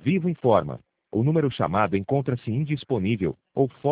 Vivo informa. O número chamado encontra-se indisponível ou